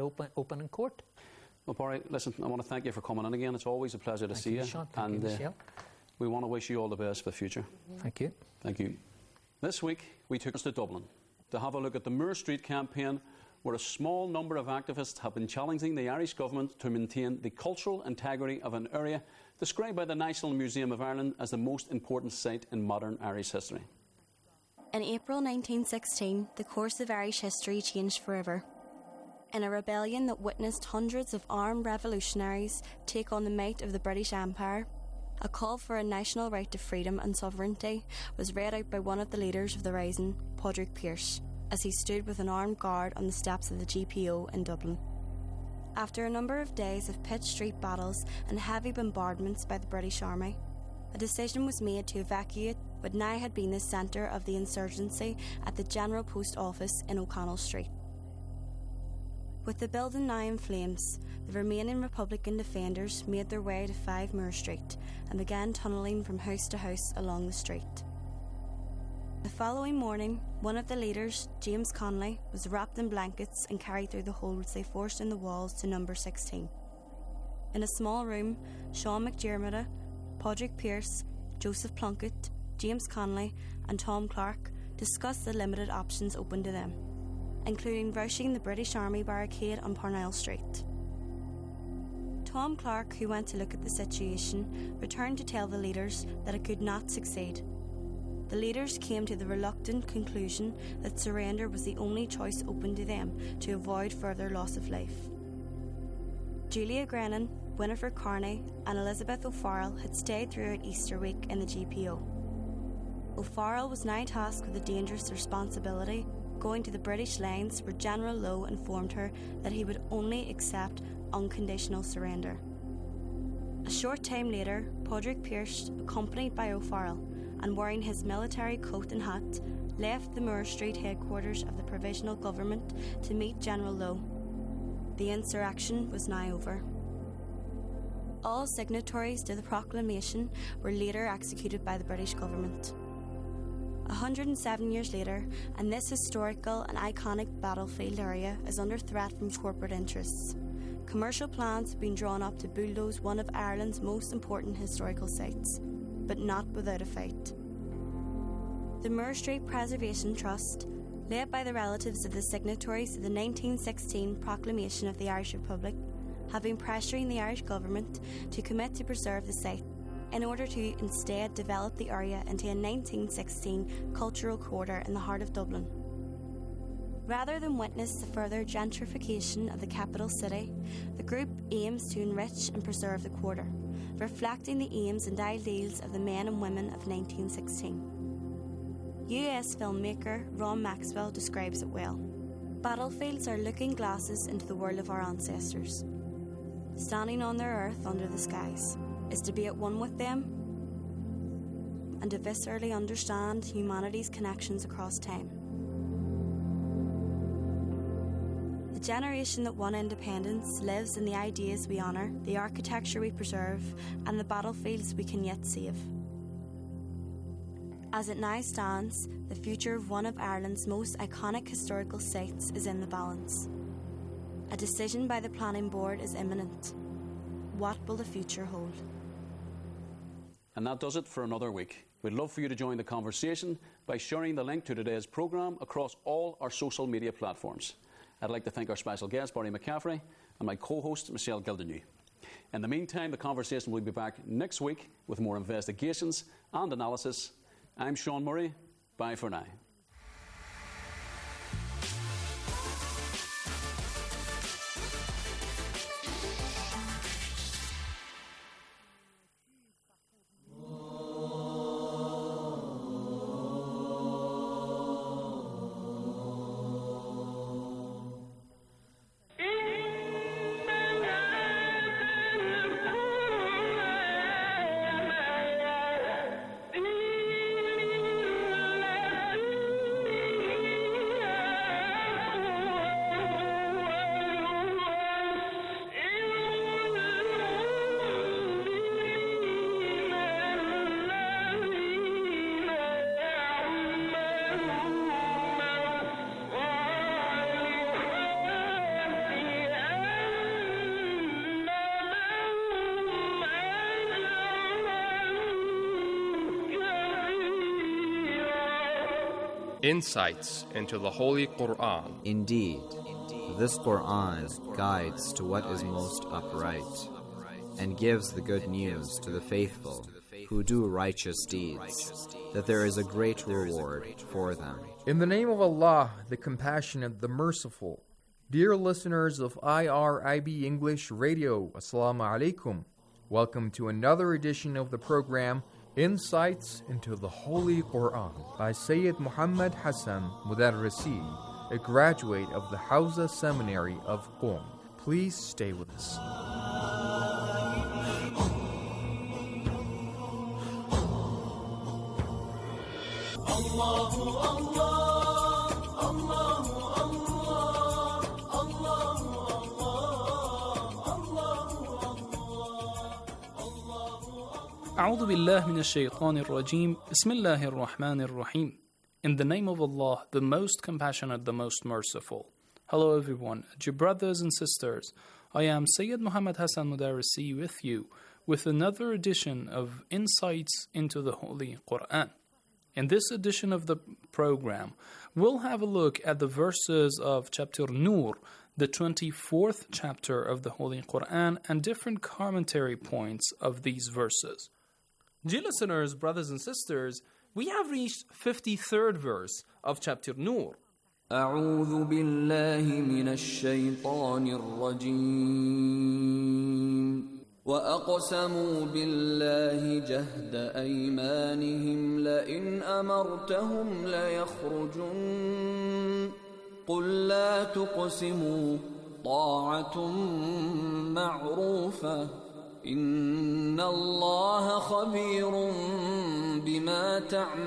open in court. Well, Barry, listen, I want to thank you for coming in again. It's always a pleasure to see you. Sean. Thank you, Michelle. We want to wish you all the best for the future. Thank you. Thank you. This week, we took us to Dublin to have a look at the Moore Street campaign, where a small number of activists have been challenging the Irish government to maintain the cultural integrity of an area described by the National Museum of Ireland as the most important site in modern Irish history. In April 1916, the course of Irish history changed forever. In a rebellion that witnessed hundreds of armed revolutionaries take on the might of the British Empire, a call for a national right to freedom and sovereignty was read out by one of the leaders of the rising, Padraig Pearse, as he stood with an armed guard on the steps of the GPO in Dublin. After a number of days of pitched street battles and heavy bombardments by the British Army, a decision was made to evacuate what now had been the centre of the insurgency at the General Post Office in O'Connell Street. With the building now in flames, the remaining Republican defenders made their way to 5 Moore Street and began tunnelling from house to house along the street. The following morning, one of the leaders, James Connolly, was wrapped in blankets and carried through the holes they forced in the walls to number 16. In a small room, Sean McDermott, Padraig Pearse, Joseph Plunkett, James Connolly and Tom Clark discussed the limited options open to them, including rushing the British Army barricade on Parnell Street. Tom Clark, who went to look at the situation, returned to tell the leaders that it could not succeed. The leaders came to the reluctant conclusion that surrender was the only choice open to them to avoid further loss of life. Julia Grennan, Winifred Carney and Elizabeth O'Farrell had stayed throughout Easter week in the GPO. O'Farrell was now tasked with a dangerous responsibility, going to the British lines where General Lowe informed her that he would only accept unconditional surrender. A short time later, Padraig Pearse, accompanied by O'Farrell and wearing his military coat and hat, left the Moore Street headquarters of the Provisional Government to meet General Lowe. The insurrection was now over. All signatories to the proclamation were later executed by the British government. 107 years later, and this historical and iconic battlefield area is under threat from corporate interests. Commercial plans have been drawn up to bulldoze one of Ireland's most important historical sites, but not without a fight. The Moore Street Preservation Trust, led by the relatives of the signatories to the 1916 Proclamation of the Irish Republic, have been pressuring the Irish government to commit to preserve the site in order to instead develop the area into a 1916 cultural quarter in the heart of Dublin. Rather than witness the further gentrification of the capital city, the group aims to enrich and preserve the quarter, reflecting the aims and ideals of the men and women of 1916. US filmmaker Ron Maxwell describes it well. Battlefields are looking glasses into the world of our ancestors. Standing on their earth under the skies is to be at one with them and to viscerally understand humanity's connections across time. The generation that won independence lives in the ideas we honour, the architecture we preserve, and the battlefields we can yet save. As it now stands, the future of one of Ireland's most iconic historical sites is in the balance. A decision by the Planning Board is imminent. What will the future hold? And that does it for another week. We'd love for you to join the conversation by sharing the link to today's programme across all our social media platforms. I'd like to thank our special guest, Barry McCaffrey, and my co-host, Michelle Gildernew. In the meantime, the conversation will be back next week with more investigations and analysis. I'm Sean Murray. Bye for now. Insights into the Holy Quran. Indeed, this Quran guides to what is most upright, and gives the good news to the faithful who do righteous deeds, that there is a great reward for them. In the name of Allah, the Compassionate, the Merciful. Dear listeners of IRIB English Radio, Assalamu alaikum. Welcome to another edition of the program, Insights into the Holy Quran, by Sayyid Muhammad Hassan Mudarrisi, a graduate of the Hawza Seminary of Qom. Please stay with us. أعوذ بالله من الشيطان الرجيم بسم الله الرحمن الرحيم. In the name of Allah, the most compassionate, the most merciful. Hello everyone, dear brothers and sisters. I am Sayyid Muhammad Hassan Mudarrisi with you with another edition of Insights into the Holy Quran. In this edition of the program, we'll have a look at the verses of chapter Nur, the 24th chapter of the Holy Quran, and different commentary points of these verses. Dear listeners, brothers and sisters, we have reached 53rd verse of chapter Nur. أعوذ بالله من الشيطان الرجيم وأقسموا بالله جهد أيمانهم لئن أمرتهم ليخرجن قل لا تقسموا طاعة معروفة إن الله خبير بما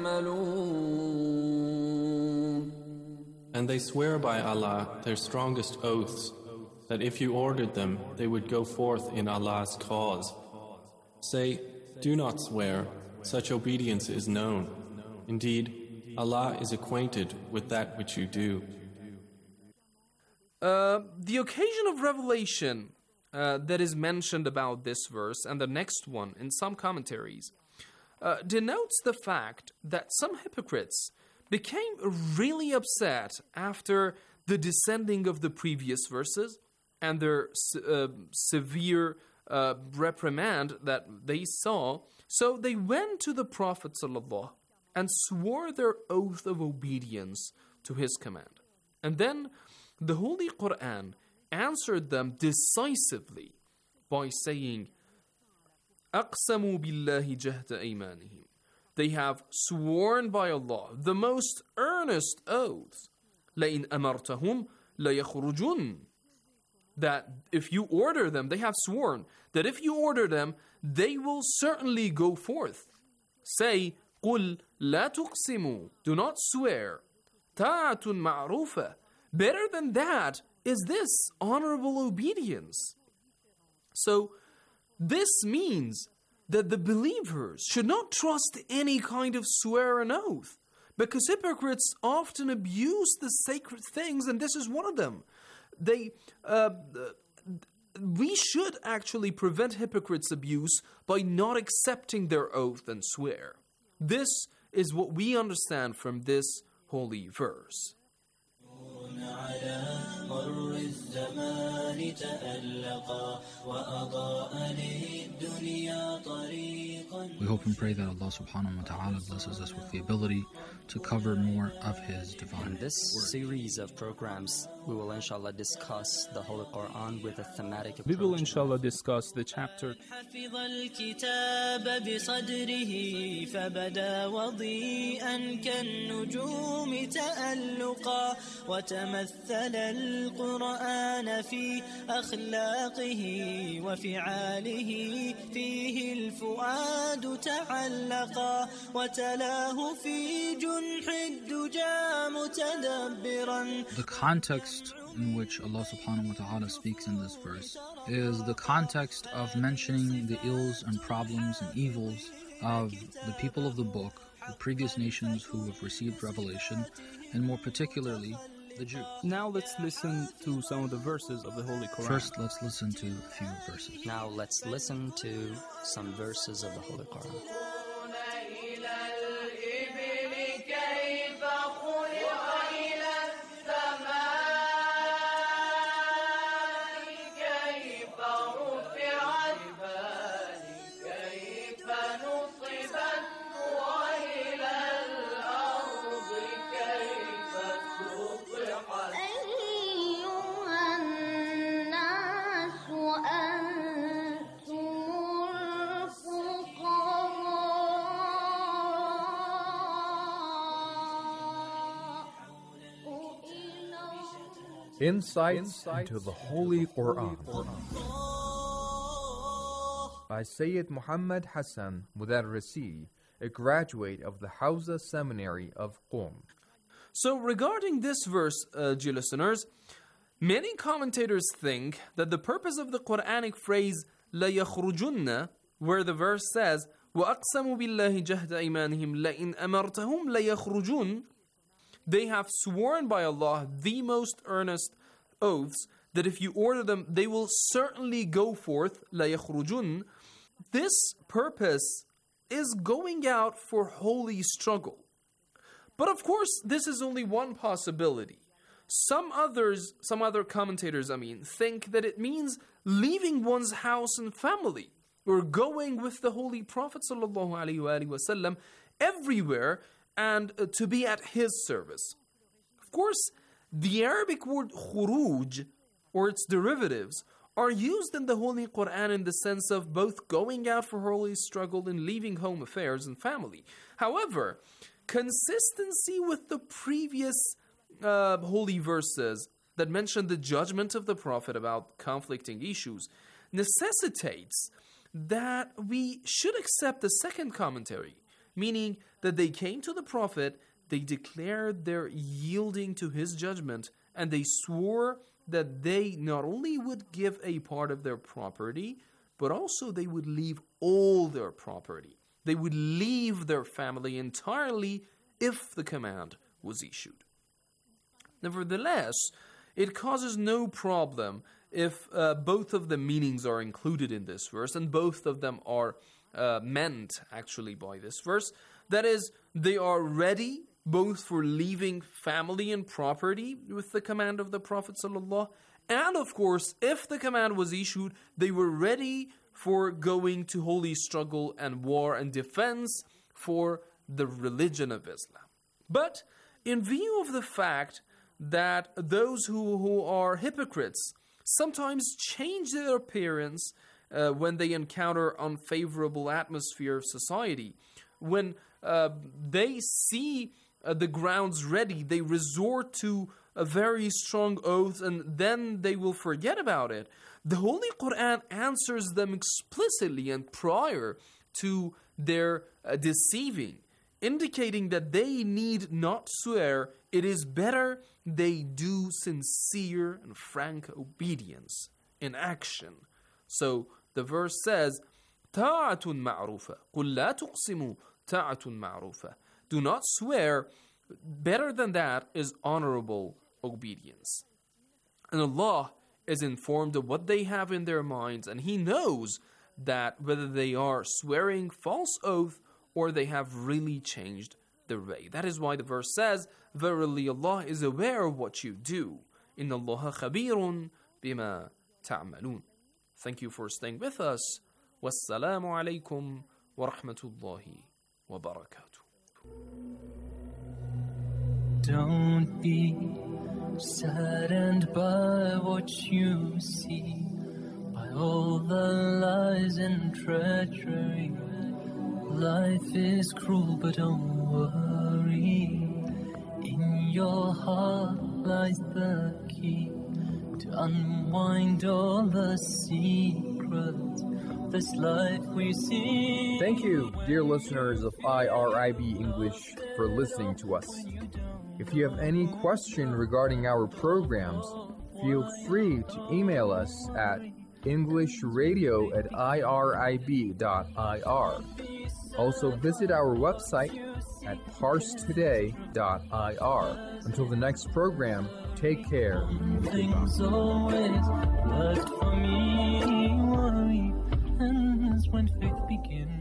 تعملون. And they swear by Allah their strongest oaths, that if you ordered them, they would go forth in Allah's cause. Say, do not swear, such obedience is known. Indeed, Allah is acquainted with that which you do. The occasion of revelation that is mentioned about this verse and the next one in some commentaries denotes the fact that some hypocrites became really upset after the descending of the previous verses and their severe reprimand that they saw. So they went to the Prophet ﷺ and swore their oath of obedience to his command. And then the Holy Quran answered them decisively by saying, أَقْسَمُوا بِاللَّهِ جَهْدَ أَيْمَانِهِمْ. They have sworn by Allah the most earnest oaths. لَإِنْ أَمَرْتَهُمْ لَيَخْرُجُنْ. That if you order them, they have sworn that if you order them, they will certainly go forth. Say, قُلْ لَا تُقْسِمُوا. Do not swear. طَاعَةٌ مَعْرُوفَةٌ. Better than that is this honorable obedience. So, this means that the believers should not trust any kind of swear and oath, because hypocrites often abuse the sacred things, and this is one of them. We should actually prevent hypocrites' abuse by not accepting their oath and swear. This is what we understand from this holy verse. We hope and pray that Allah subhanahu wa ta'ala blesses us with the ability to cover more of His divine. In this series of programs, we will inshallah discuss the Holy Quran with a thematic approach. We will inshallah discuss the chapter. حفظ الكتاب بصدره فبدا وضيئا كالنجوم تألقا وتمثل القرآن في أخلاقه وفعاله فيه الفؤاد تعلقا وتلاه في جنح الدجى متدبرا. The context in which Allah subhanahu wa ta'ala speaks in this verse is the context of mentioning the ills and problems and evils of the people of the book, the previous nations who have received revelation, and more particularly the Jews. Now let's listen to some of the verses of the Holy Quran. First, let's listen to a few verses. Now let's listen to some verses of the Holy Quran. Insights into the Holy Quran by Sayyid Muhammad Hassan Mudarrisi, a graduate of the Hawza Seminary of Qom. So regarding this verse, dear listeners, many commentators think that the purpose of the Quranic phrase لَا يَخْرُجُنَّ, where the verse says وَأَقْسَمُوا بِاللَّهِ جَهْدَ أَيْمَانِهِمْ لَإِنْ أَمَرْتَهُمْ لَيَخْرُجُونَ, they have sworn by Allah the most earnest oaths that if you order them, they will certainly go forth. لَا يَخْرُجُونَ. This purpose is going out for holy struggle. But of course, this is only one possibility. Some other commentators, think that it means leaving one's house and family, or going with the Holy Prophet ﷺ everywhere and to be at his service. Of course, the Arabic word khuruj, or its derivatives, are used in the Holy Quran in the sense of both going out for holy struggle and leaving home affairs and family. However, consistency with the previous holy verses that mention the judgment of the Prophet about conflicting issues necessitates that we should accept the second commentary, meaning that they came to the Prophet, they declared their yielding to his judgment, and they swore that they not only would give a part of their property, but also they would leave all their property. They would leave their family entirely if the command was issued. Nevertheless, it causes no problem if both of the meanings are included in this verse, and both of them are meant actually by this verse. That is, they are ready both for leaving family and property with the command of the Prophet ﷺ, and of course, if the command was issued, they were ready for going to holy struggle and war and defense for the religion of Islam. But in view of the fact that those who are hypocrites sometimes change their appearance when they encounter unfavorable atmosphere of society, when they see the grounds ready, they resort to a very strong oath and then they will forget about it. The Holy Quran answers them explicitly and prior to their deceiving, indicating that they need not swear. It is better they do sincere and frank obedience in action. So the verse says, طَاعَةٌ مَعْرُوفَةٌ قُلْ لَا تُقْسِمُوا طَاعَةٌ مَعْرُوفَةٌ. Do not swear. Better than that is honorable obedience. And Allah is informed of what they have in their minds, and He knows that whether they are swearing false oath or they have really changed their way. That is why the verse says, verily Allah is aware of what you do. Inna Allaha khabirun bima ta'malun. Thank you for staying with us. Wassalamu alaikum wa rahmatullahi wa barakatuh. Don't be saddened by what you see, by all the lies and treachery. Life is cruel, but don't worry. In your heart lies the key to unwind all the secrets of this life we see. Thank you, dear listeners of IRIB English, for listening to us. If you have any question regarding our programs, feel free to email us at englishradio@irib.ir. Also visit our website at parstoday.ir. Until the next program, take care. Things always worked for me. Worry ends when faith begins.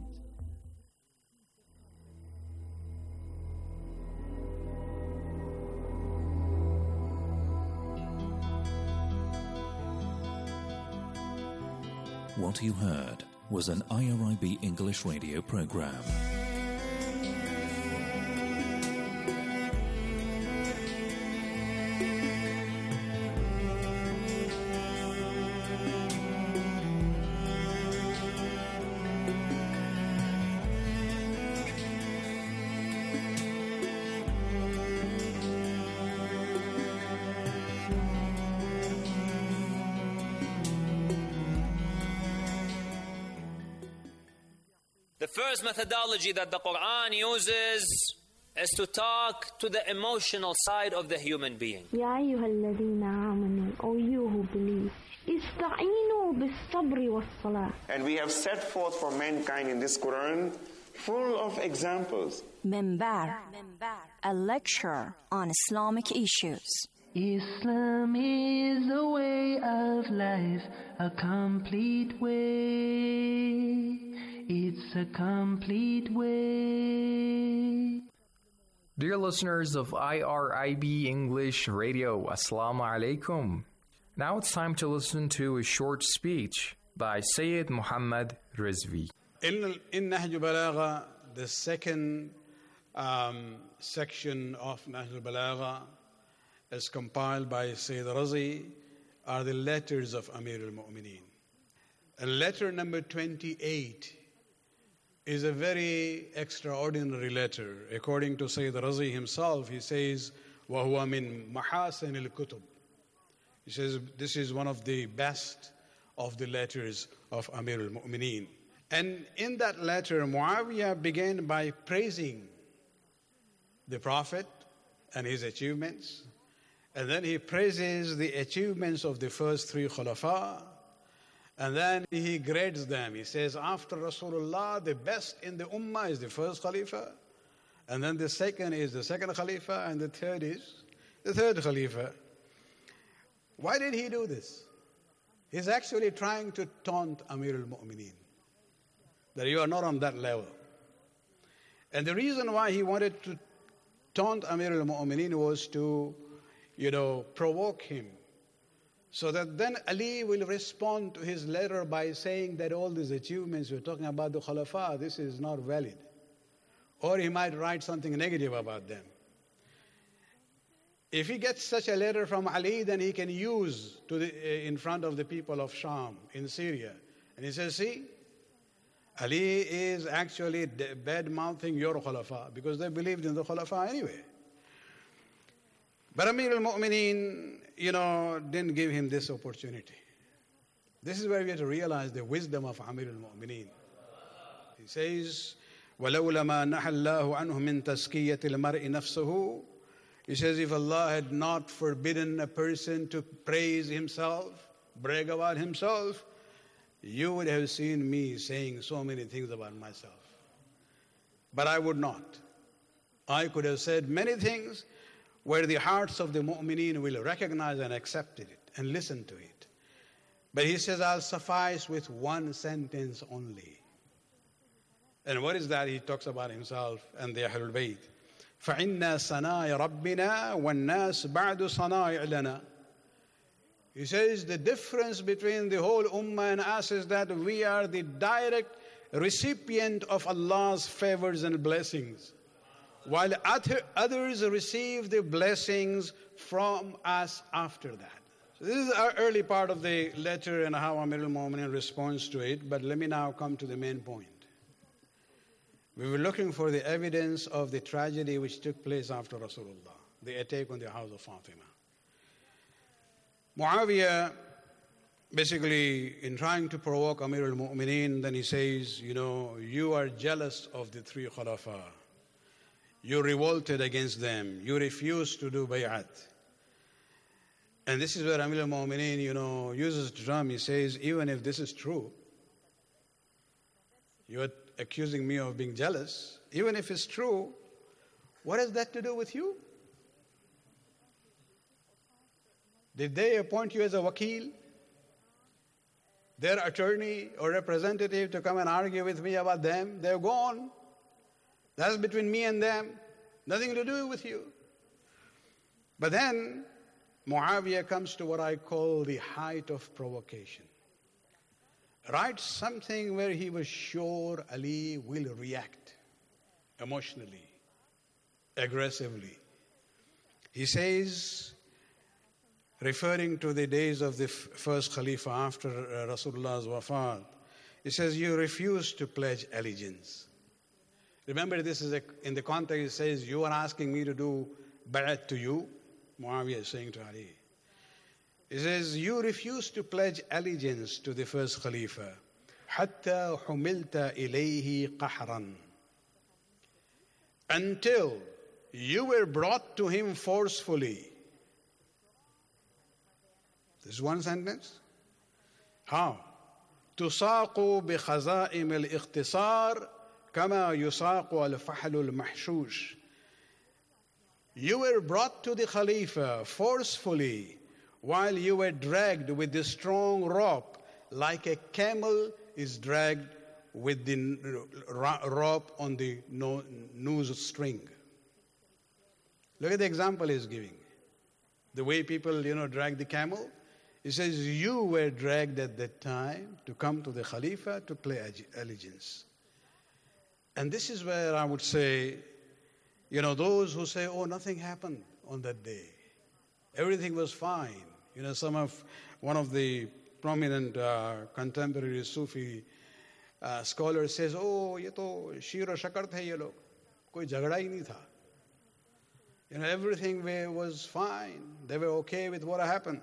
What you heard was an IRIB English radio program. first methodology that the Quran uses is to talk to the emotional side of the human being. يا أيها الذين آمنوا, O you who believe, استعينوا بالصبر والصلاة. And we have set forth for mankind in this Quran full of examples. Minbar, a lecture on Islamic issues. Islam is a way of life, a complete way. It's a complete way. Dear listeners of IRIB English Radio, Assalamu alaikum. Now it's time to listen to a short speech by Sayyid Muhammad Rizvi. In Nahj Balagha, the second section of Nahj Balagha, as compiled by Sayyid Razi, are the letters of Amir al-Mu'mineen. And letter number 28 is a very extraordinary letter. According to Sayyid Razi himself, he says, وَهُوَ مِن مَحَاسِنِ الْكُتُبِ. He says, this is one of the best of the letters of Amir al-Mu'mineen. And in that letter, Muawiyah began by praising the Prophet and his achievements. And then he praises the achievements of the first three Khulafa. And then he grades them. He says, after Rasulullah, the best in the Ummah is the first Khalifa. And then the second is the second Khalifa. And the third is the third Khalifa. Why did he do this? He's actually trying to taunt Amir al-Mu'mineen, that you are not on that level. And the reason why he wanted to taunt Amir al-Mu'mineen was to, provoke him, so that then Ali will respond to his letter by saying that all these achievements we're talking about the Khulafa, this is not valid. Or he might write something negative about them. If he gets such a letter from Ali, then he can use in front of the people of Sham in Syria. And he says, see, Ali is actually bad-mouthing your Khulafa, because they believed in the Khulafa anyway. But Amir al-Mu'mineen, didn't give him this opportunity. This is where we have to realize the wisdom of Amir al-Mu'mineen. He says, وَلَوْلَا مَا نَحَى اللَّهُ عَنْهُ مِنْ تَزْكِيَّةِ الْمَرْءِ نَفْسَهُ. He says, if Allah had not forbidden a person to praise himself, brag about himself, you would have seen me saying so many things about myself. But I would not. I could have said many things where the hearts of the mu'mineen will recognize and accept it and listen to it. But he says, I'll suffice with one sentence only. And what is that? He talks about himself and the Ahlul Bayt. فَإِنَّا صَنَائِعَ رَبِّنَا وَالنَّاسِ بَعْدُ صَنَائِعِ لَنَا. He says the difference between the whole ummah and us is that we are the direct recipient of Allah's favors and blessings, while others receive the blessings from us after that. So this is our early part of the letter and how Amir al-Mu'mineen responds to it, but let me now come to the main point. We were looking for the evidence of the tragedy which took place after Rasulullah, the attack on the house of Fatima. Muawiyah, basically, in trying to provoke Amir al-Mu'mineen, then he says, you are jealous of the three Khulafa. You revolted against them. You refused to do bay'at. And this is where Amir al-Mu'mineen, uses the term. He says, even if this is true, you are accusing me of being jealous. Even if it's true, what has that to do with you? Did they appoint you as a wakil, their attorney or representative, to come and argue with me about them? They're gone. That's between me and them. Nothing to do with you. But then Muawiyah comes to what I call the height of provocation. Writes something where he was sure Ali will react emotionally, aggressively. He says, referring to the days of the first Khalifa after Rasulullah's wafat, he says, you refuse to pledge allegiance. Remember, this is in the context, it says, you are asking me to do bay'at to you. Muawiyah is saying to Ali. He says, you refuse to pledge allegiance to the first Khalifa. حتى حملت إليه قهرا, until you were brought to him forcefully. This is one sentence. How? تساق بخزائم الاختصار كما يساق الفحل المحشوش. You were brought to the Khalifa forcefully while you were dragged with the strong rope, like a camel is dragged with the rope on the noose string. Look at the example he's giving. The way people, drag the camel. He says, you were dragged at that time to come to the Khalifa to pay allegiance. And this is where I would say, those who say, oh, nothing happened on that day. Everything was fine. One of the prominent contemporary Sufi scholars says, oh, ye to sheer shakar the ye log. Koi jhagda hi nahi tha. Everything was fine. They were okay with what happened.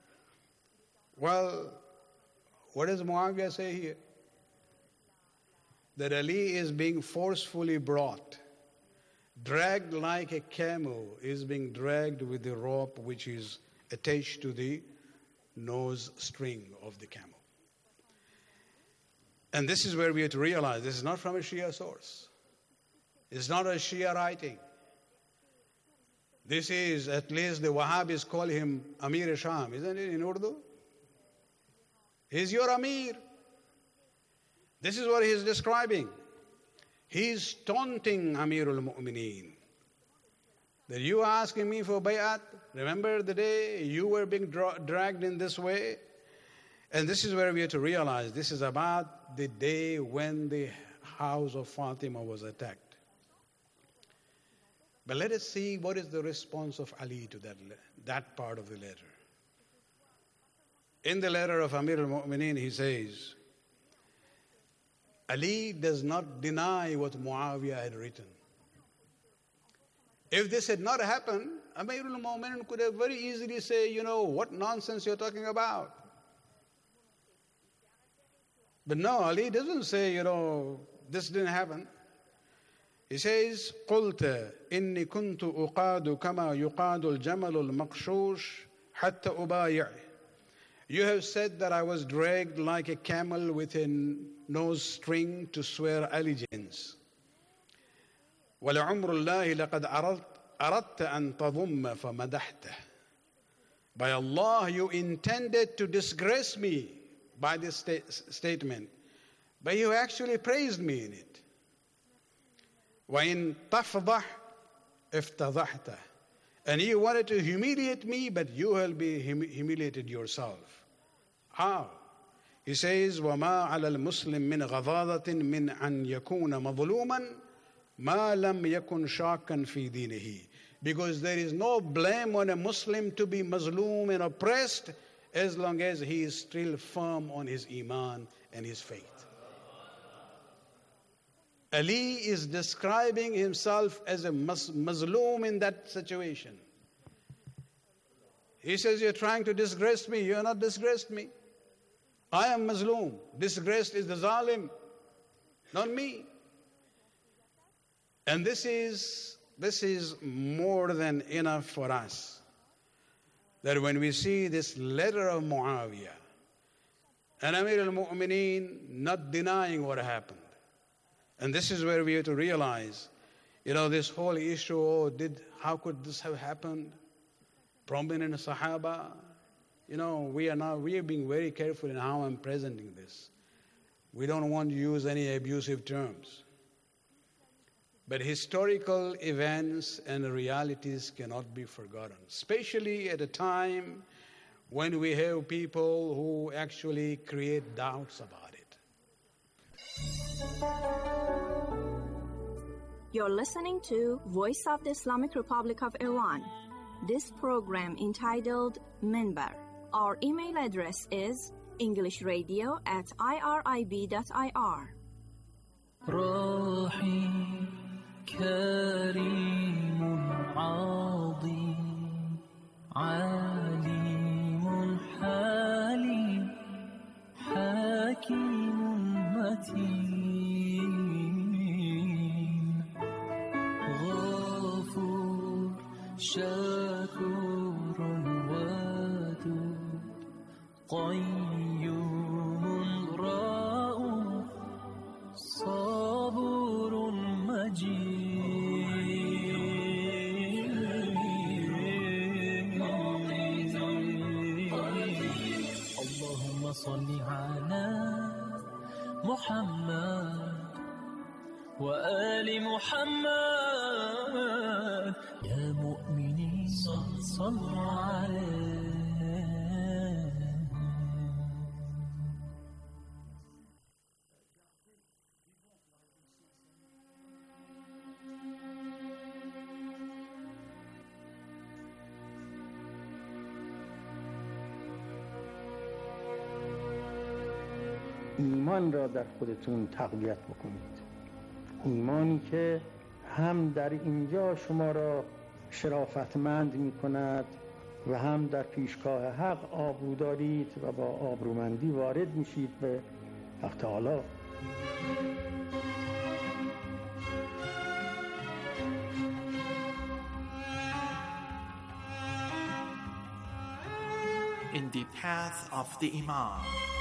Well, what does Muawiyah say here? That Ali is being forcefully brought, dragged like a camel is being dragged with the rope which is attached to the nose string of the camel. And this is where we have to realize this is not from a Shia source. It's not a Shia writing. This is, at least the Wahhabis call him Amir Sham, isn't it, in Urdu? He's your Amir. This is what he's describing. He's taunting Amirul Mu'mineen. That you asking me for bay'at? Remember the day you were being dragged in this way? And this is where we have to realize this is about the day when the house of Fatima was attacked. But let us see what is the response of Ali to that part of the letter. In the letter of Amir al-Mu'mineen, he says, Ali does not deny what Muawiyah had written. If this had not happened, Amir al-Mu'mineen could have very easily say, what nonsense you're talking about. But no, Ali doesn't say, this didn't happen. He says, قُلْتَ إِنِّي كُنْتُ أُقَادُ كَمَا يُقَادُ الْجَمَلُ الْمَقْشُوشِ حَتَّى أُبَايِعِ. You have said that I was dragged like a camel with a nose string to swear allegiance. وَلَعُمْرُ اللَّهِ لَقَدْ أَرَدْتَ أَن تَضُمَّ فَمَدَحْتَهُ. By Allah, you intended to disgrace me by this statement, but you actually praised me in it. وَإِن تَفْضَحْ افتضحته. And you wanted to humiliate me, but you will be humiliated yourself. How? He says, وَمَا عَلَى الْمُسْلِمِ مِنْ غَضَاضَةٍ مِنْ أَنْ يَكُونَ مَظْلُومًا مَا لَمْ يَكُنْ شَاكًا فِي دِينِهِ. Because there is no blame on a Muslim to be mazloom and oppressed as long as he is still firm on his iman and his faith. Ali is describing himself as a mazloom in that situation. He says, you're trying to disgrace me. You're not disgraced me. I am mazloom. Disgraced is the zalim, not me. And this is more than enough for us. That when we see this letter of Muawiyah, and Amir al-Mu'mineen not denying what happened, and this is where we have to realize, this whole issue, how could this have happened? Prominent Sahaba, we are being very careful in how I'm presenting this. We don't want to use any abusive terms. But historical events and realities cannot be forgotten, especially at a time when we have people who actually create doubts about it. You're listening to Voice of the Islamic Republic of Iran. This program entitled Minbar. Our email address is englishradio@irib.ir. رحيم كريم عظيم عليم حليم حكيم شكور ودود قيوم رؤوف صبور مجيد اللهم صل على محمد وآل محمد يا مؤمنين صلوا عليه. ایمان را در خودتون تقویت بکنید، ایمانی که هم در اینجا شما را شرافتمند می کند و هم در پیشگاه حق آبرو دارید و با آبرومندی وارد میشید به حق تعالی. In the path of the Imam.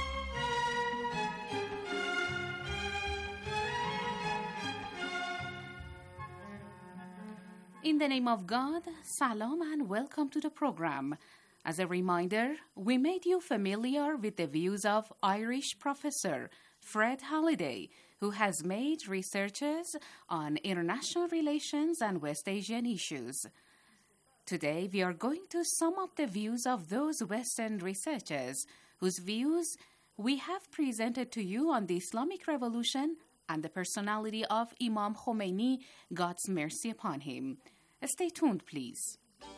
In the name of God, salam and welcome to the program. As a reminder, we made you familiar with the views of Irish professor Fred Halliday, who has made researches on international relations and West Asian issues. Today, we are going to sum up the views of those Western researchers whose views we have presented to you on the Islamic Revolution and the personality of Imam Khomeini, God's mercy upon him. Stay tuned, please.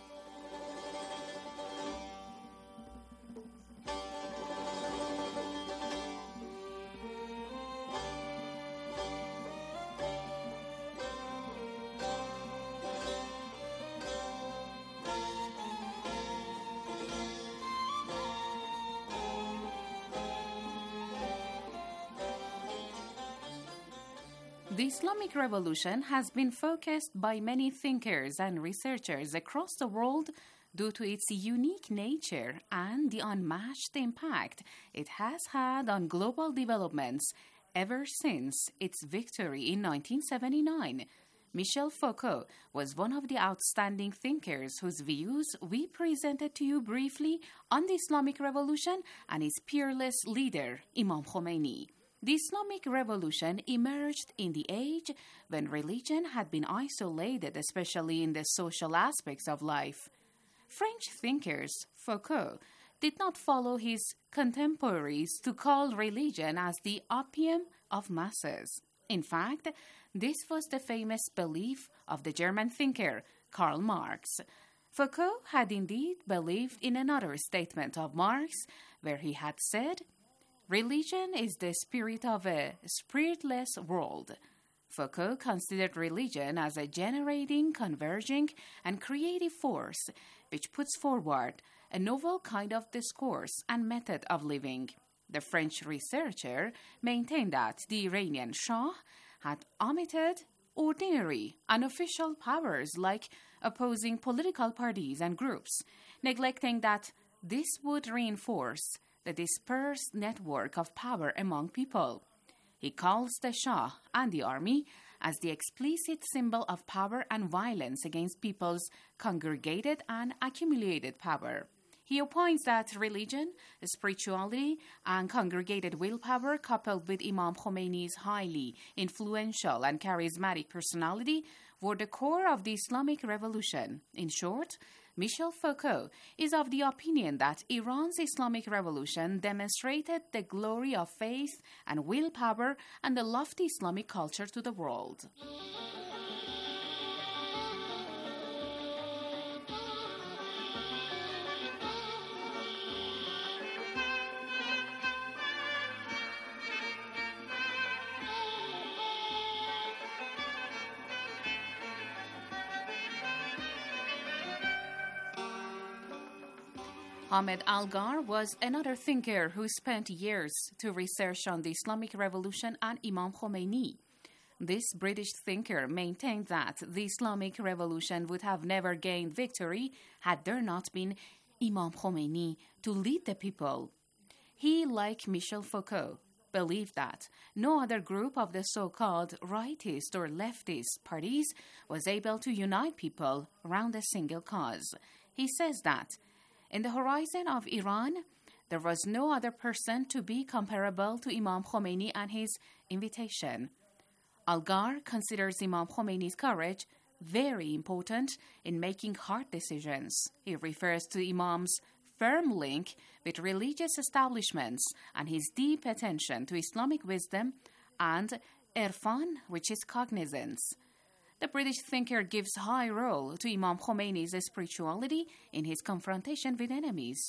The Islamic Revolution has been focused by many thinkers and researchers across the world due to its unique nature and the unmatched impact it has had on global developments ever since its victory in 1979. Michel Foucault was one of the outstanding thinkers whose views we presented to you briefly on the Islamic Revolution and its peerless leader, Imam Khomeini. The Islamic Revolution emerged in the age when religion had been isolated, especially in the social aspects of life. French thinkers, Foucault, did not follow his contemporaries to call religion as the opium of masses. In fact, this was the famous belief of the German thinker Karl Marx. Foucault had indeed believed in another statement of Marx, where he had said, "Religion is the spirit of a spiritless world." Foucault considered religion as a generating, converging, and creative force which puts forward a novel kind of discourse and method of living. The French researcher maintained that the Iranian Shah had omitted ordinary, unofficial powers like opposing political parties and groups, neglecting that this would reinforce the dispersed network of power among people. He calls the Shah and the army as the explicit symbol of power and violence against people's congregated and accumulated power. He opines that religion, spirituality, and congregated willpower, coupled with Imam Khomeini's highly influential and charismatic personality, were the core of the Islamic Revolution. In short, Michel Foucault is of the opinion that Iran's Islamic Revolution demonstrated the glory of faith and willpower and the lofty Islamic culture to the world. Ahmed Algar was another thinker who spent years to research on the Islamic Revolution and Imam Khomeini. This British thinker maintained that the Islamic Revolution would have never gained victory had there not been Imam Khomeini to lead the people. He, like Michel Foucault, believed that no other group of the so-called rightist or leftist parties was able to unite people around a single cause. He says that in the horizon of Iran, there was no other person to be comparable to Imam Khomeini and his invitation. Algar considers Imam Khomeini's courage very important in making hard decisions. He refers to Imam's firm link with religious establishments and his deep attention to Islamic wisdom and irfan, which is cognizance. The British thinker gives high role to Imam Khomeini's spirituality in his confrontation with enemies.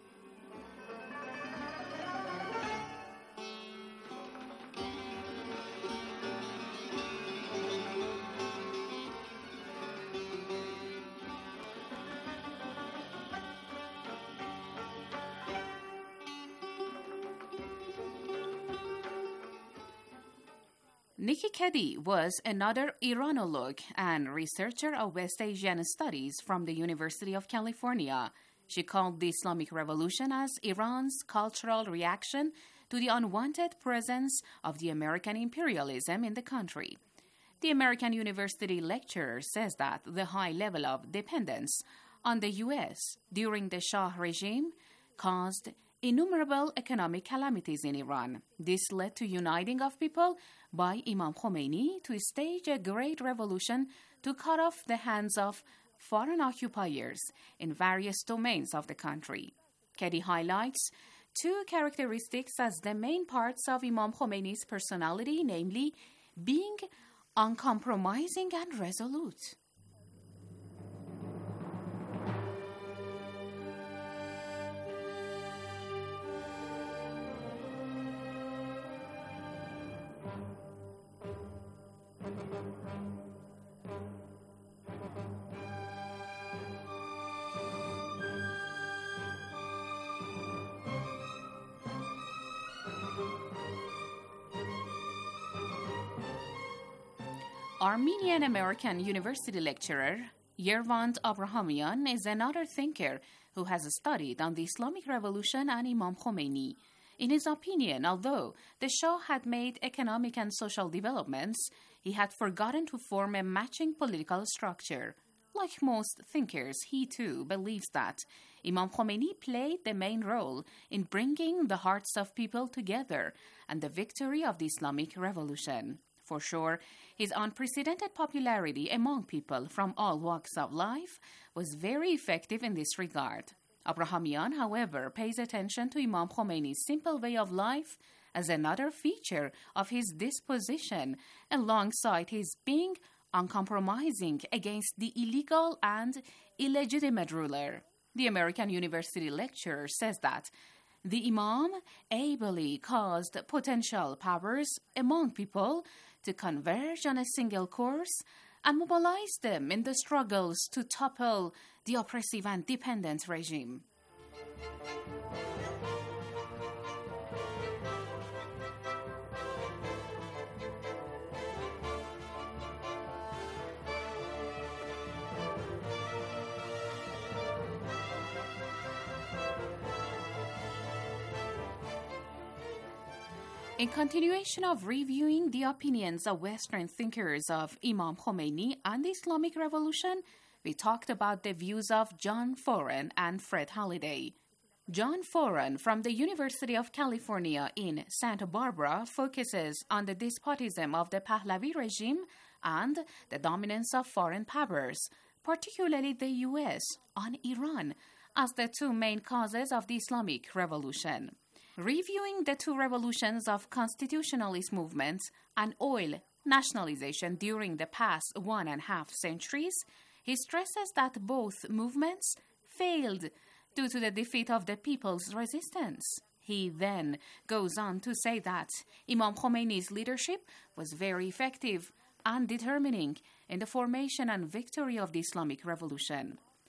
Nikki Keddie was another Iranologue and researcher of West Asian studies from the University of California. She called the Islamic Revolution as Iran's cultural reaction to the unwanted presence of the American imperialism in the country. The American university lecturer says that the high level of dependence on the U.S. during the Shah regime caused innumerable economic calamities in Iran. This led to uniting of people by Imam Khomeini to stage a great revolution to cut off the hands of foreign occupiers in various domains of the country. Keddie highlights two characteristics as the main parts of Imam Khomeini's personality, namely being uncompromising and resolute. Armenian-American university lecturer Yervand Abrahamian is another thinker who has studied on the Islamic Revolution and Imam Khomeini. In his opinion, although the Shah had made economic and social developments, he had forgotten to form a matching political structure. Like most thinkers, he too believes that Imam Khomeini played the main role in bringing the hearts of people together and the victory of the Islamic Revolution. For sure, his unprecedented popularity among people from all walks of life was very effective in this regard. Abrahamian, however, pays attention to Imam Khomeini's simple way of life as another feature of his disposition, alongside his being uncompromising against the illegal and illegitimate ruler. The American university lecturer says that the Imam ably caused potential powers among people to converge on a single course and mobilize them in the struggles to topple the oppressive and dependent regime. In continuation of reviewing the opinions of Western thinkers of Imam Khomeini and the Islamic Revolution, we talked about the views of John Foran and Fred Holliday. John Foran from the University of California in Santa Barbara focuses on the despotism of the Pahlavi regime and the dominance of foreign powers, particularly the U.S., on Iran, as the two main causes of the Islamic Revolution. Reviewing the two revolutions of constitutionalist movements and oil nationalization during the past 1.5 centuries, he stresses that both movements failed due to the defeat of the people's resistance. He then goes on to say that Imam Khomeini's leadership was very effective and determining in the formation and victory of the Islamic Revolution.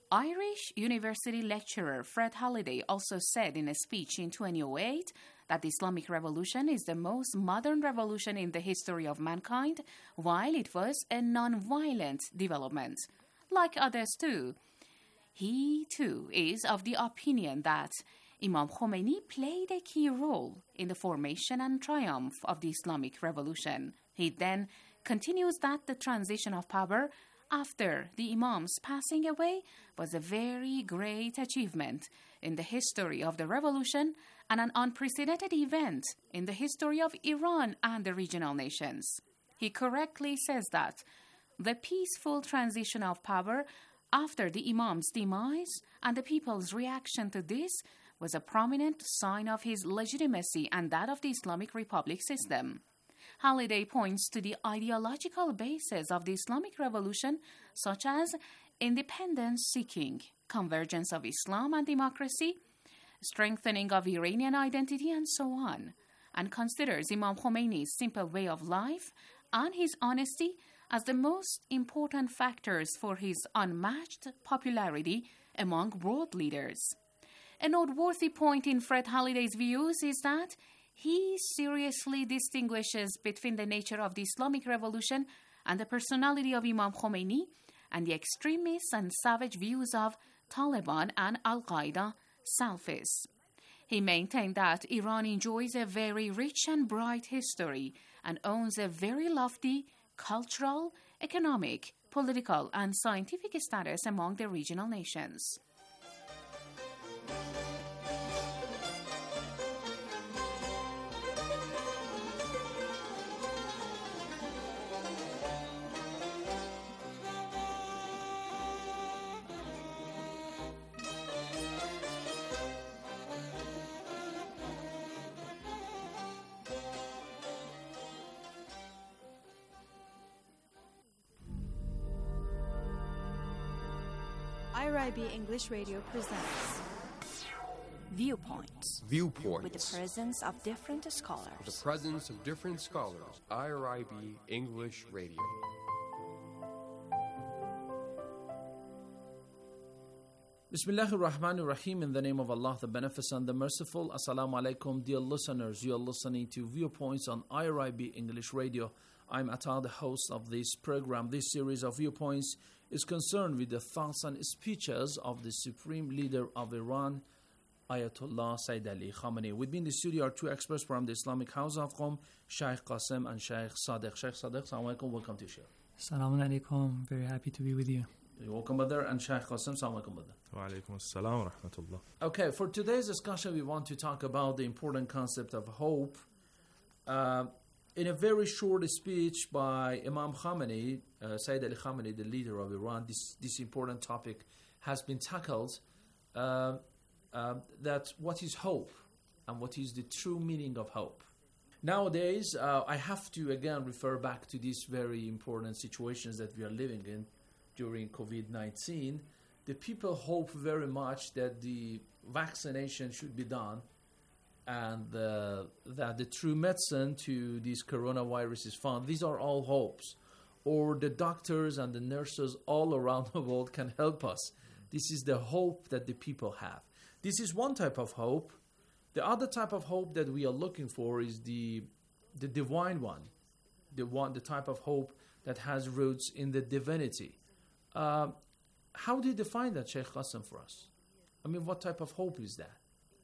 Irish University lecturer Fred Halliday also said in a speech in 2008 that the Islamic Revolution is the most modern revolution in the history of mankind, while it was a non-violent development, like others too. He, too, is of the opinion that Imam Khomeini played a key role in the formation and triumph of the Islamic Revolution. He then continues that the transition of power after the Imam's passing away was a very great achievement in the history of the revolution and an unprecedented event in the history of Iran and the regional nations. He correctly says that the peaceful transition of power after the Imam's demise and the people's reaction to this was a prominent sign of his legitimacy and that of the Islamic Republic system. Halliday points to the ideological basis of the Islamic Revolution, such as independence seeking, convergence of Islam and democracy, strengthening of Iranian identity, and so on, and considers Imam Khomeini's simple way of life and his honesty as the most important factors for his unmatched popularity among world leaders. A noteworthy point in Fred Halliday's views is that he seriously distinguishes between the nature of the Islamic Revolution and the personality of Imam Khomeini and the extremist and savage views of Taliban and Al-Qaeda Salafists. He maintained that Iran enjoys a very rich and bright history and owns a very lofty cultural, economic, political, and scientific status among the regional nations. IRIB English Radio presents Viewpoints. Viewpoints. With the presence of different scholars. With the presence of different scholars. IRIB English Radio. Bismillahir Rahmanir Rahim. In the name of Allah, the Beneficent, the Merciful. Assalamu alaikum, dear listeners. You are listening to Viewpoints on IRIB English Radio. I'm Atta, the host of this program. This series of Viewpoints is concerned with the thoughts and speeches of the Supreme Leader of Iran, Ayatollah Sayyid Ali Khamenei. With me in the studio are two experts from the Islamic House of Qom, Shaykh Qasim and Shaykh Sadiq. Shaykh Sadiq, assalamu alaikum, welcome to the show. Assalamu alaikum, very happy to be with you. You're welcome, brother. And Shaykh Qasim, assalamu alaikum, brother. Wa alaikum assalam wa rahmatullah. Okay, for today's discussion, we want to talk about the important concept of hope. In a very short speech by Imam Khamenei, Sayyid Ali Khamenei, the leader of Iran, this important topic has been tackled, that what is hope and what is the true meaning of hope. Nowadays, I have to again refer back to these very important situations that we are living in during COVID-19. The people hope very much that the vaccination should be done and that the true medicine to this coronavirus is found. These are all hopes. Or the doctors and the nurses all around the world can help us. This is the hope that the people have. This is one type of hope. The other type of hope that we are looking for is the divine one. The type of hope that has roots in the divinity. How do you define that, Shaykh Qasim, for us? I mean, what type of hope is that?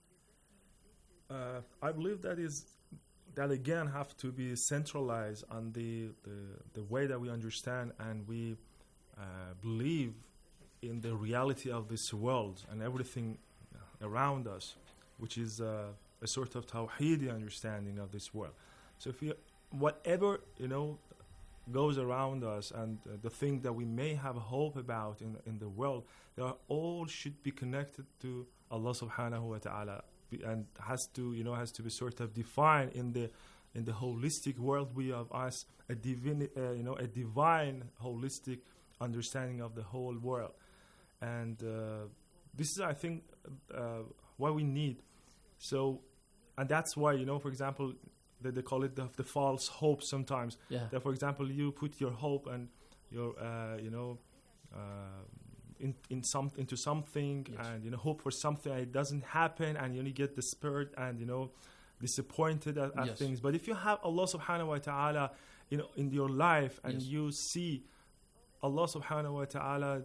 I believe that again have to be centralized on the way that we understand and we believe in the reality of this world and everything around us, which is a sort of Tawheedi understanding of this world. So if whatever goes around us and the thing that we may have hope about in the world, they all should be connected to Allah subhanahu wa ta'ala, and has to be sort of defined in the holistic world we have us a divine holistic understanding of the whole world, and this is, I think, what we need. So, and that's why for example, they call it the false hope sometimes. Yeah. That, for example, you put your hope and your into something, Yes. and hope for something, and it doesn't happen, and you get despair and disappointed at Yes. things. But if you have Allah subhanahu wa ta'ala in your life, and Yes. you see Allah subhanahu wa ta'ala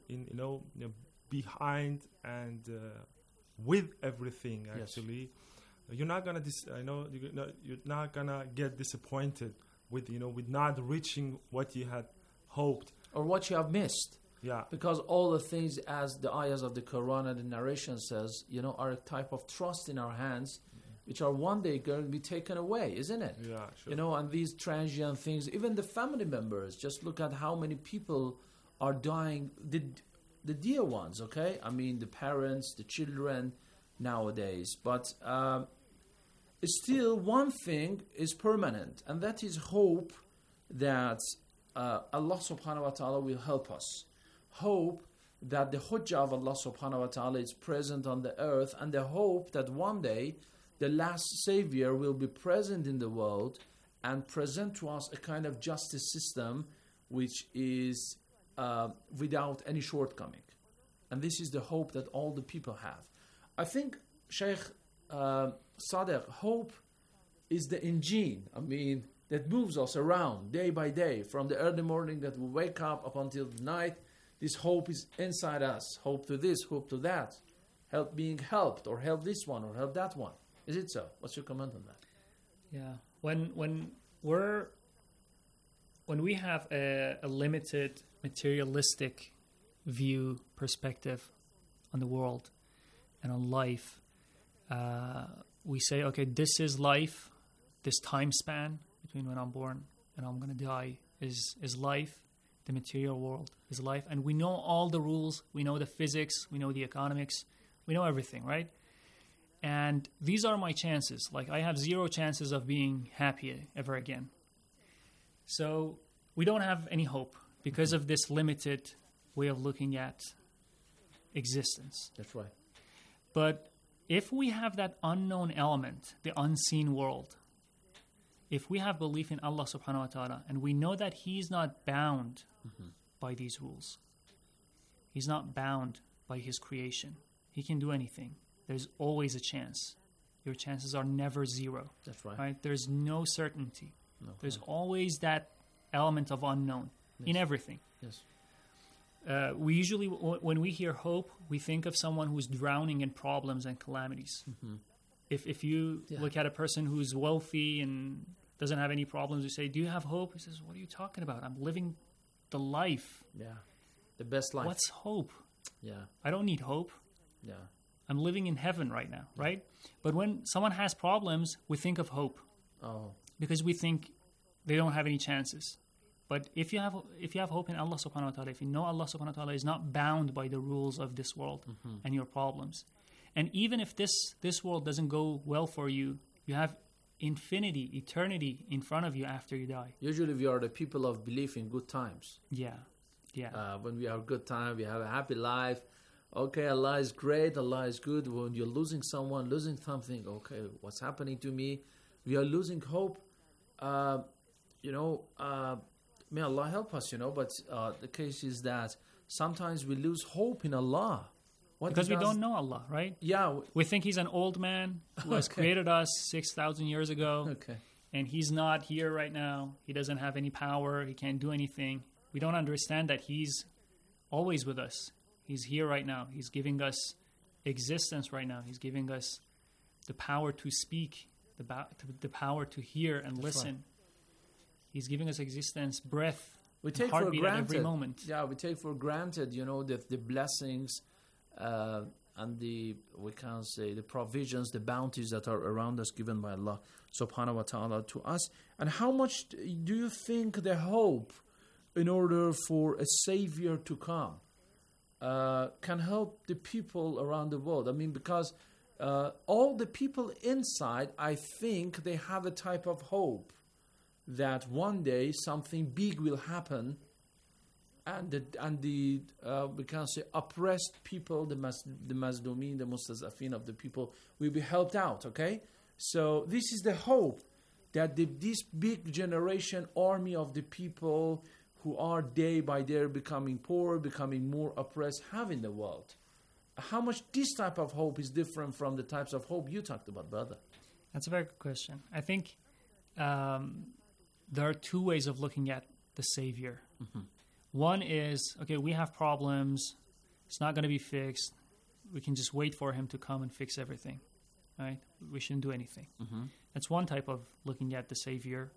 behind and with everything, actually, you're not gonna you're not gonna get disappointed with not reaching what you had hoped or what you have missed. Yeah. Because all the things, as the ayahs of the Quran and the narration says, are a type of trust in our hands, which are one day going to be taken away, isn't it? Yeah, sure. And these transient things, even the family members, just look at how many people are dying, the dear ones, okay? I mean, the parents, the children nowadays. But still, one thing is permanent, and that is hope that Allah subhanahu wa ta'ala will help us. Hope that the hujjah of Allah subhanahu wa ta'ala is present on the earth, and the hope that one day the last savior will be present in the world and present to us a kind of justice system which is without any shortcoming. And this is the hope that all the people have. I think, Sheikh Sadiq, hope is the engine, that moves us around day by day, from the early morning that we wake up until the night. This hope is inside us. Hope to this, hope to that. Help being helped, or help this one, or help that one. Is it so? What's your comment on that? Yeah. When we have a limited materialistic view, perspective on the world and on life, we say, okay, this is life, this time span between when I'm born and I'm going to die is life. The material world is life, and we know all the rules, we know the physics, we know the economics, we know everything, right? And these are my chances. Like, I have 0 chances of being happy ever again. So we don't have any hope because of this limited way of looking at existence. That's right. But if we have that unknown element, the unseen world, if we have belief in Allah subhanahu wa ta'ala, and we know that He's not bound by these rules, He's not bound by His creation, He can do anything, there's always a chance. Your chances are never 0. That's right. There's no certainty. Okay. There's always that element of unknown in everything. Yes. We usually, when we hear hope, we think of someone who's drowning in problems and calamities. If you look at a person who's wealthy and doesn't have any problems, you say, do you have hope? He says, what are you talking about? I'm living the life. Yeah, the best life. What's hope? Yeah. I don't need hope. Yeah. I'm living in heaven right now, right? But when someone has problems, we think of hope. Oh. Because we think they don't have any chances. But if you have hope in Allah subhanahu wa ta'ala, if you know Allah subhanahu wa ta'ala is not bound by the rules of this world and your problems, and even if this world doesn't go well for you, you have infinity, eternity in front of you after you die. Usually we are the people of belief in good times. Yeah. When we have good time, we have a happy life. Okay, Allah is great, Allah is good. When you're losing someone, losing something, okay, what's happening to me? We are losing hope. May Allah help us, but the case is that sometimes we lose hope in Allah. Because we don't know Allah, right? Yeah. We think He's an old man who has created us 6,000 years ago. Okay. And He's not here right now. He doesn't have any power. He can't do anything. We don't understand that He's always with us. He's here right now. He's giving us existence right now. He's giving us the power to speak, the power to hear and listen. Right. He's giving us existence, breath, we take heartbeat for granted at every moment. Yeah, we take for granted, the blessings and the provisions, the bounties that are around us, given by Allah subhanahu wa ta'ala to us. And how much do you think the hope in order for a savior to come can help the people around the world? Because all the people inside, I think they have a type of hope that one day something big will happen, and the we can say oppressed people, the Mazlumin, the Mustazafin of the people, will be helped out. Okay, so this is the hope that this big generation army of the people who are day by day becoming poor, becoming more oppressed, have in the world. How much this type of hope is different from the types of hope you talked about, brother? That's a very good question. I think there are two ways of looking at the Savior. Mm-hmm. One is, okay, we have problems. It's not going to be fixed. We can just wait for him to come and fix everything, right? We shouldn't do anything. Mm-hmm. That's one type of looking at the Savior.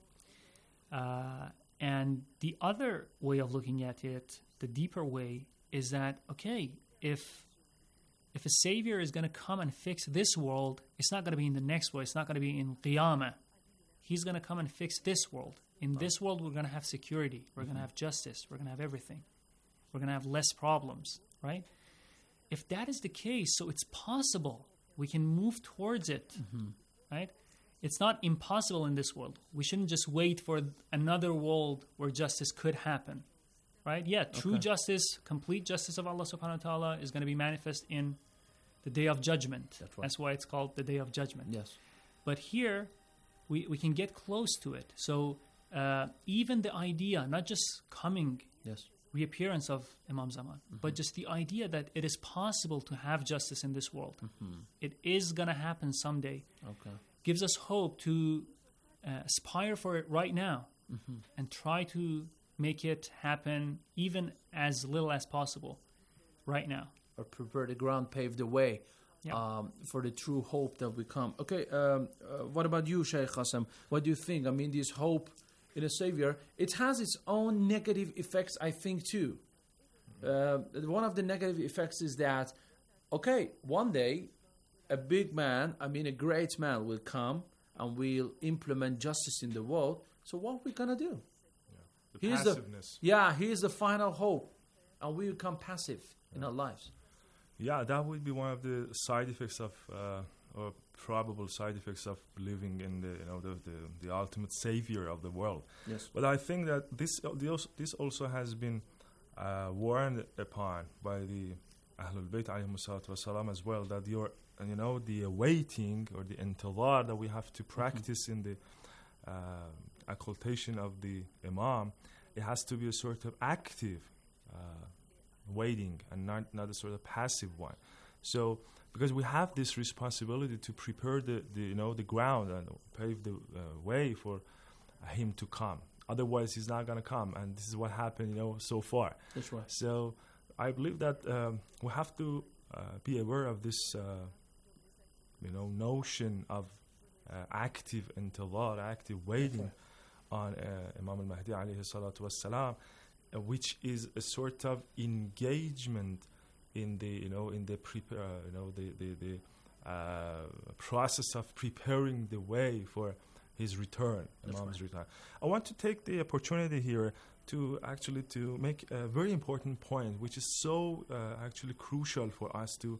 And the other way of looking at it, the deeper way, is that, okay, if a Savior is going to come and fix this world, it's not going to be in the next world. It's not going to be in Qiyamah. He's going to come and fix this world. In this world, we're going to have security. We're going to have justice. We're going to have everything. We're going to have less problems, right? If that is the case, so it's possible. We can move towards it, right? It's not impossible in this world. We shouldn't just wait for another world where justice could happen, right? Yeah, true justice, complete justice of Allah subhanahu wa ta'ala is going to be manifest in the Day of Judgment. That's right. That's why it's called the Day of Judgment. Yes. But here, we can get close to it. So even the idea, not just coming, reappearance of Imam Zaman, but just the idea that it is possible to have justice in this world. It is going to happen someday. Okay. Gives us hope to aspire for it right now and try to make it happen even as little as possible right now. Or prepare the ground, pave the way for the true hope that will come. Okay, what about you, Shaykh Qasim? What do you think? I mean, this hope in a Savior, it has its own negative effects, I think, too. One of the negative effects is that, okay, one day, a big man, I mean a great man will come and will implement justice in the world. So what are we going to do? The passiveness. He is the final hope. And we become passive in our lives. Yeah, that would be one of the side effects of, or probable side effects of believing in the ultimate savior of the world. Yes. But I think that this also has been warned upon by the Ahlul Bayt alayhimu salatu wasalam as well, that the awaiting or the intidar that we have to practice in the occultation of the Imam, it has to be a sort of active waiting and not a sort of passive one. So because we have this responsibility to prepare the ground and pave the way for him to come. Otherwise, he's not going to come, and this is what happened, so far. That's right. So I believe that we have to be aware of this, notion of active intidar, active waiting on Imam al-Mahdi alayhi salatu wassalam, which is a sort of engagement in the process of preparing the way for his return, Imam's return. I want to take the opportunity here to make a very important point, which is so actually crucial for us to,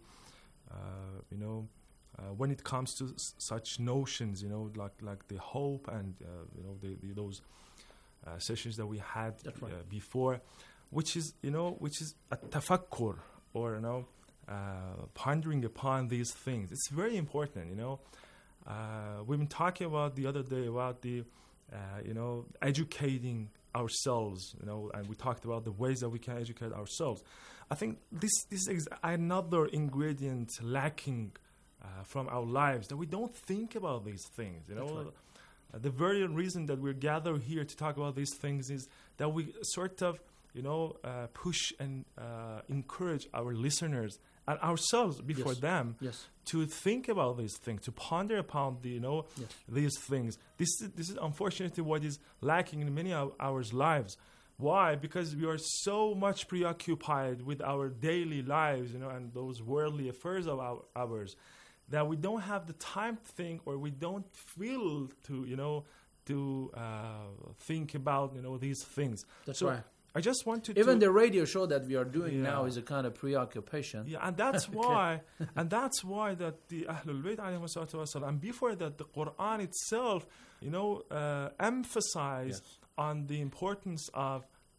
when it comes to such notions, like the hope and those sessions that we had before, which is a tafakkur, or pondering upon these things. It's very important. We've been talking about the other day about the educating ourselves, and we talked about the ways that we can educate ourselves. I think this is another ingredient lacking from our lives, that we don't think about these things. The very reason that we're gathered here to talk about these things is that we sort of push and encourage our listeners and ourselves before them to think about these things, to ponder upon these things. This is unfortunately what is lacking in many of our lives. Why? Because we are so much preoccupied with our daily lives, and those worldly affairs of ours, that we don't have the time to think, or we don't feel to think about these things. That's right. I just want to even the radio show that we are doing now is a kind of preoccupation. Yeah, and that's why that the Ahlul Bayt alayhimu salatu wasalam, and before that the Quran itself, emphasized on the importance of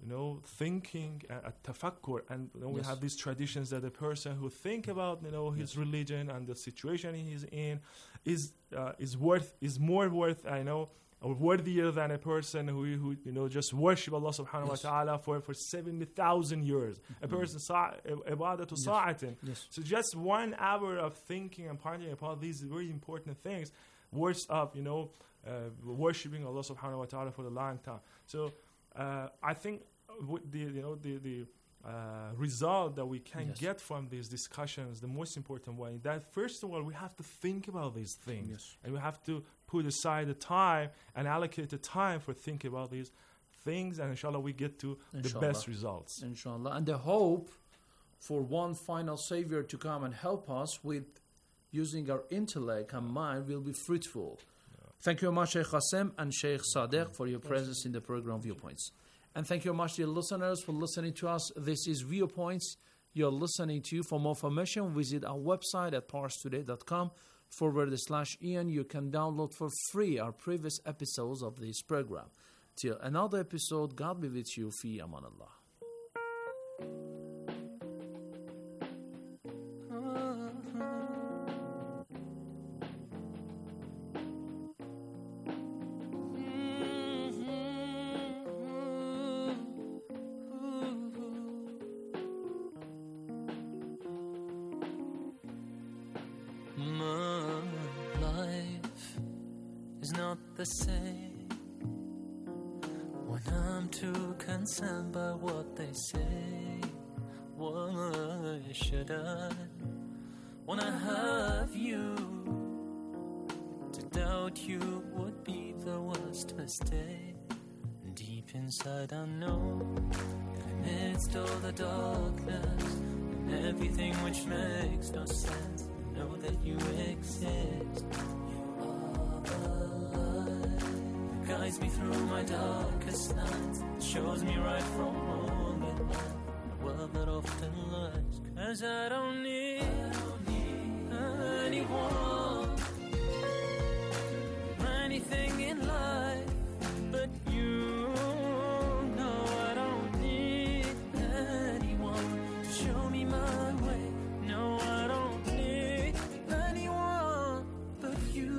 thinking, tafakkur, and we Yes. have these traditions that the person who think about, his religion and the situation he's in is more worth, or worthier than a person who just worship Allah subhanahu wa ta'ala for 70,000 years. A person ibadatu sa'atin. Yes. So just 1 hour of thinking and pondering upon these very important things worth of worshiping Allah subhanahu wa ta'ala for a long time. So I think the result that we can Yes. get from these discussions, the most important one, that first of all we have to think about these things, Yes. and we have to put aside the time and allocate the time for thinking about these things, and inshallah we get to the Inshallah. best results. Inshallah. And the hope for one final Savior to come and help us with using our intellect and mind will be fruitful. Thank you very much, Sheikh Qasim and Sheikh Sadiq, for your presence in the program Viewpoints. And thank you very much, dear listeners, for listening to us. This is Viewpoints. You're listening to. For more information, visit our website at parstoday.com/en. You can download for free our previous episodes of this program. Till another episode, God be with you. Fi aman Allah. My life is not the same when I'm too concerned by what they say. Why should I, when I have you, to doubt you would be the worst mistake. Deep inside I know that amidst all the darkness and everything which makes no sense, know that you exist. You are the light that guides me through my darkest nights, shows me right from wrong at night, the world that often lies. 'Cause I don't need anyone or anything in life but you. No, I don't need anyone to show me my way. No, I don't need anyone but you.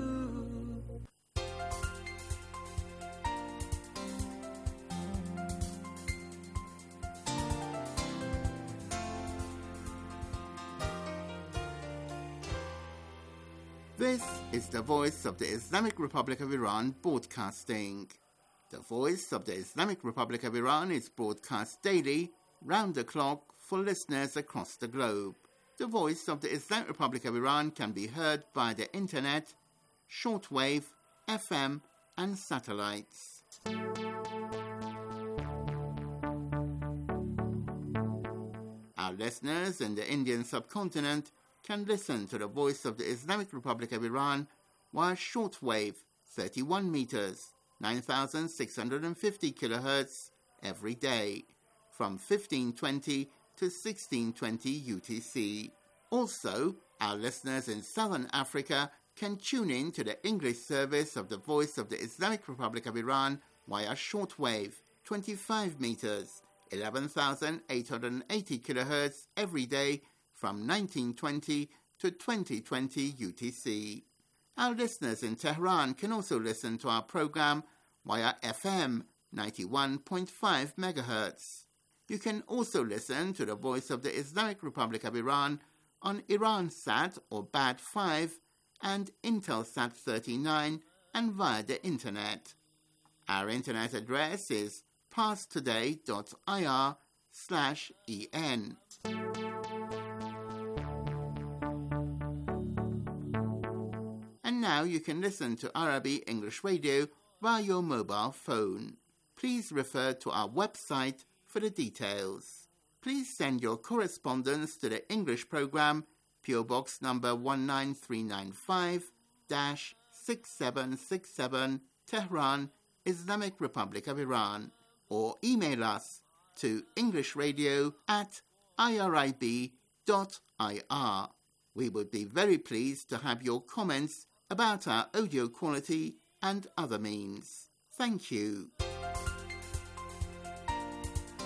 This is the Voice of the Islamic Republic of Iran broadcasting. The Voice of the Islamic Republic of Iran is broadcast daily, round the clock, for listeners across the globe. The Voice of the Islamic Republic of Iran can be heard by the internet, shortwave, FM, and satellites. Our listeners in the Indian subcontinent can listen to the Voice of the Islamic Republic of Iran via shortwave 31 meters, 9,650 kilohertz every day, from 1520 to 1620 UTC. Also, our listeners in Southern Africa can tune in to the English service of the Voice of the Islamic Republic of Iran via shortwave 25 meters, 11,880 kilohertz every day, from 1920 to 2020 UTC. Our listeners in Tehran can also listen to our program via FM 91.5 MHz. You can also listen to the Voice of the Islamic Republic of Iran on Iransat or BAD 5 and Intelsat 39 and via the internet. Our internet address is parstoday.ir/en. And now you can listen to Arabic English Radio via your mobile phone. Please refer to our website for the details. Please send your correspondence to the English program, PO Box number 19395-6767, Tehran, Islamic Republic of Iran, or email us to englishradio@irib.ir. We would be very pleased to have your comments about our audio quality and other means. Thank you.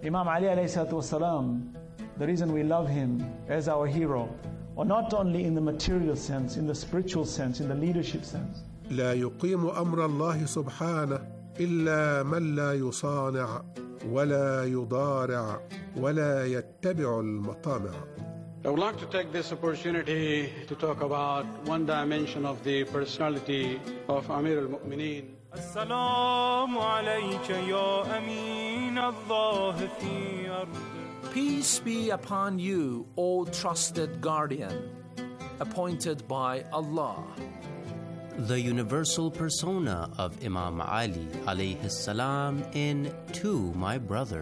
Imam Ali alayhi salatu wasalam, the reason we love him as our hero, or not only in the material sense, in the spiritual sense, in the leadership sense. لا يقيم أمر الله سبحانه إلا من لا يصانع ولا يضارع ولا يتبع المطامع. I would like to take this opportunity to talk about one dimension of the personality of Amir al-Mu'mineen. السلام عليك يا أمين الله في أرض. Peace be upon you, O trusted guardian, appointed by Allah. The universal persona of Imam Ali alayhi salam in To My Brother.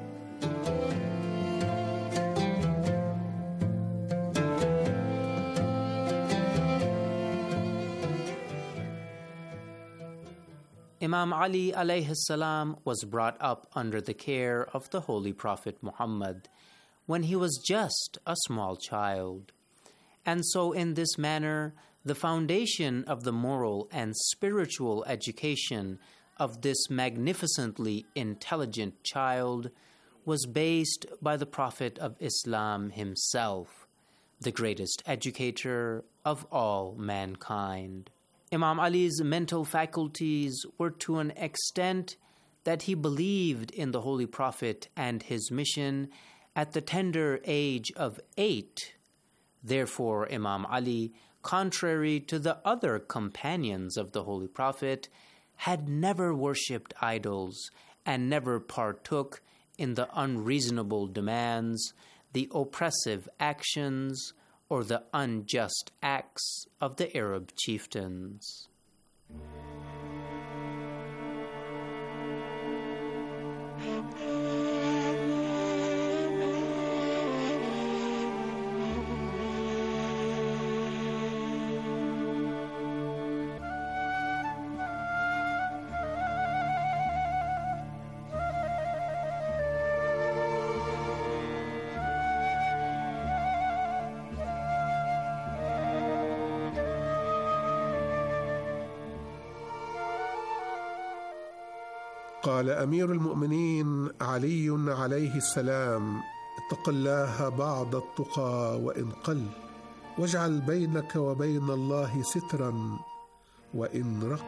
Imam Ali alayhi salam was brought up under the care of the Holy Prophet Muhammad when he was just a small child. And so in this manner, the foundation of the moral and spiritual education of this magnificently intelligent child was based by the Prophet of Islam himself, the greatest educator of all mankind. Imam Ali's mental faculties were to an extent that he believed in the Holy Prophet and his mission at the tender age of 8. Therefore, Imam Ali, contrary to the other companions of the Holy Prophet, had never worshipped idols and never partook in the unreasonable demands, the oppressive actions, or the unjust acts of the Arab chieftains. قال أمير المؤمنين علي عليه السلام: اتق الله بعض التقى وإن قل، واجعل بينك وبين الله سترا وإن رق.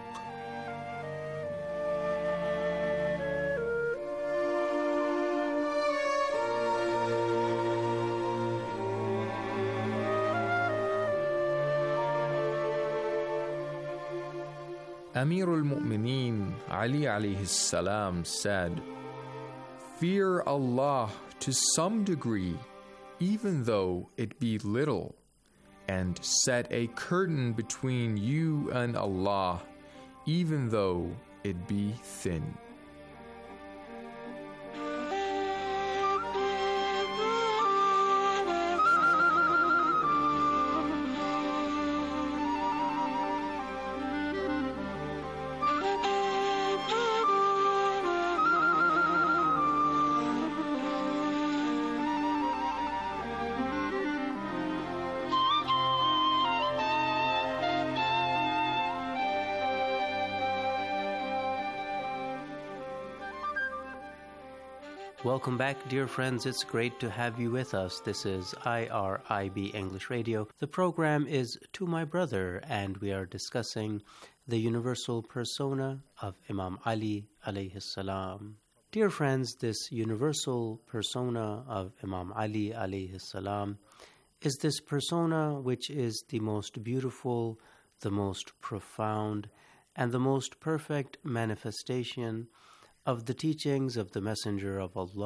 Amir al-Mu'mineen Ali alayhi salam said, "Fear Allah to some degree, even though it be little, and set a curtain between you and Allah, even though it be thin." Welcome back, dear friends. It's great to have you with us. This is IRIB English Radio. The program is To My Brother, and we are discussing the universal persona of Imam Ali alayhi salam. Dear friends, this universal persona of Imam Ali alayhi salam is this persona which is the most beautiful, the most profound, and the most perfect manifestation of the teachings of the Messenger of Allah